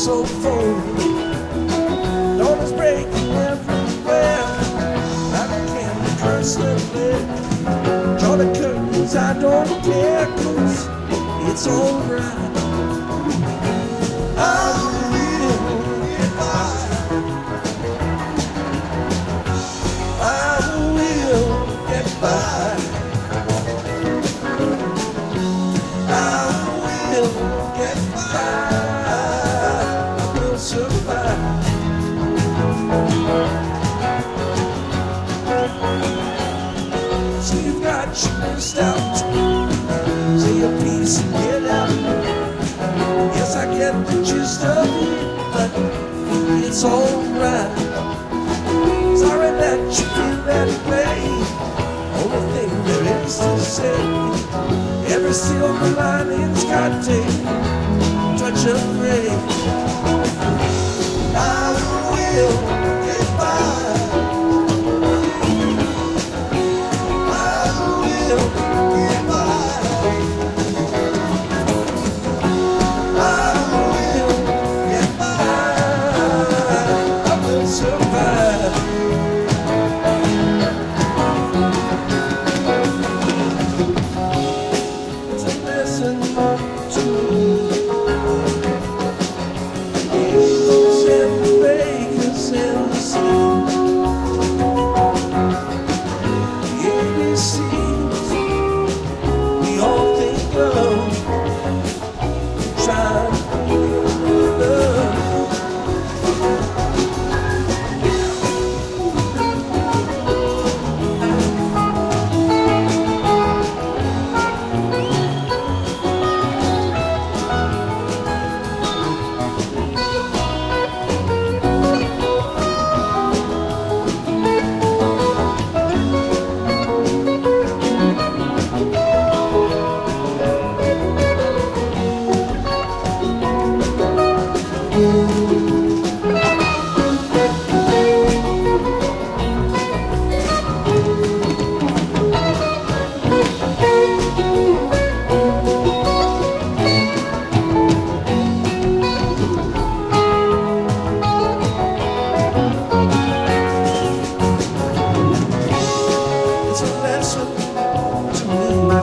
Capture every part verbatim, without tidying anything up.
so full. Dawn is breaking everywhere. I can't curse the flare. Draw the curtains, I don't care, 'cause it's alright. I will get by. I will get by. I will get by. I will survive. So you've got your list out. Say your piece and get out. Yes, I get the gist of it, but it's alright. Sorry that you feel that way. Only thing there is to say, every silver lining's got a touch of gray. I will get by. I will get by. I will get by. I will survive. To listen to angels and the bakers and the sea. The A B Cs we all think of, trying to feel love. It's a lesson to me.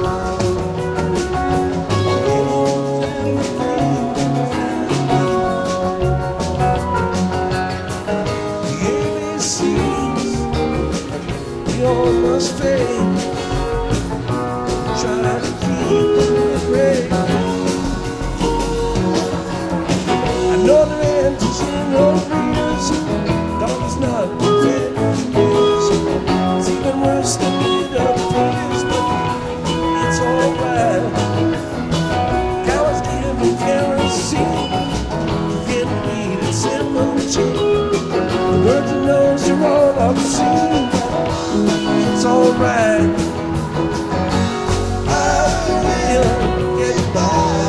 The A B Cs we all must fade. Try to keep it great. I know the answer's in no reason. Dog's not prepared for this. It's even worse than it appears, but it's alright. Cowards giving kerosene, getting weed at cemetery. The virgin knows you're all obscene. It's alright. I will get by.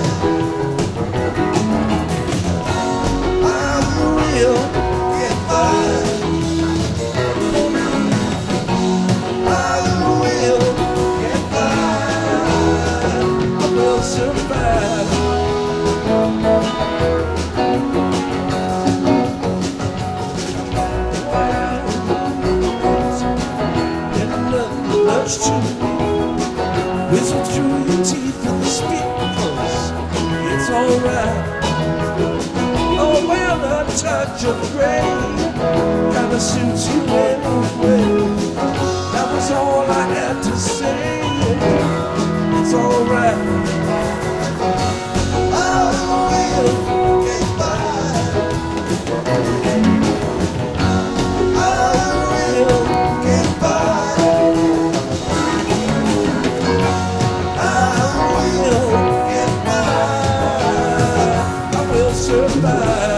I will get by. I will get by. I will survive. Much to whistle through your teeth in the speakers. It's alright. Oh well, a touch of gray kinda suits you anyway. That was all I had to say. It's alright. I will get by. I will get by. Survive.